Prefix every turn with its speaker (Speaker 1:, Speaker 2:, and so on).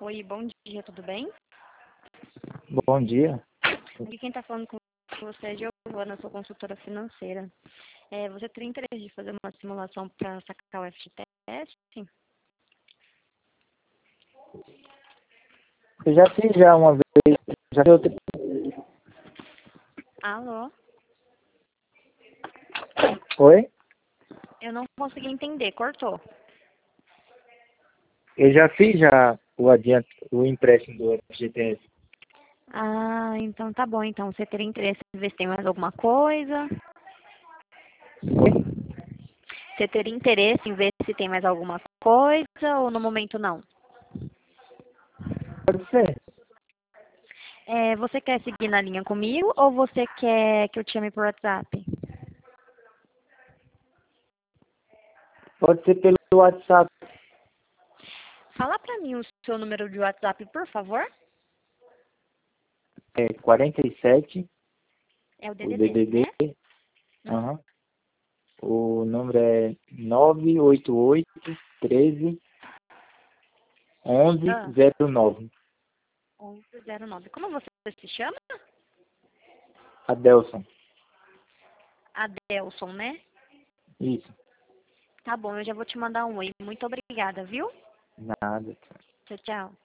Speaker 1: Oi, bom dia, tudo bem?
Speaker 2: Bom dia.
Speaker 1: Aqui quem está falando com você é Giovana, sou consultora financeira. Você tem interesse de fazer uma simulação para sacar o FGTS?
Speaker 2: Eu já fiz já uma vez. Já fiz outra.
Speaker 1: Alô?
Speaker 2: Oi?
Speaker 1: Eu não consegui entender, cortou.
Speaker 2: Eu já fiz já o empréstimo do FGTS.
Speaker 1: Ah, então tá bom. Então, você teria interesse em ver se tem mais alguma coisa?
Speaker 2: Oi?
Speaker 1: Você teria interesse em ver se tem mais alguma coisa ou no momento não?
Speaker 2: Pode ser.
Speaker 1: Você quer seguir na linha comigo ou você quer que eu te chame por WhatsApp?
Speaker 2: Pode ser pelo WhatsApp.
Speaker 1: Fala pra mim o seu número de WhatsApp, por favor.
Speaker 2: É 47,
Speaker 1: É o
Speaker 2: o
Speaker 1: DDD,
Speaker 2: DDD.
Speaker 1: né?
Speaker 2: Aham. O número é 988 13
Speaker 1: Ah,
Speaker 2: 1109.
Speaker 1: 1109. Como você se chama?
Speaker 2: Adelson.
Speaker 1: Adelson, né?
Speaker 2: Isso.
Speaker 1: Tá bom, eu já vou te mandar um oi. Muito obrigada, viu?
Speaker 2: Nada.
Speaker 1: Tchau, tchau.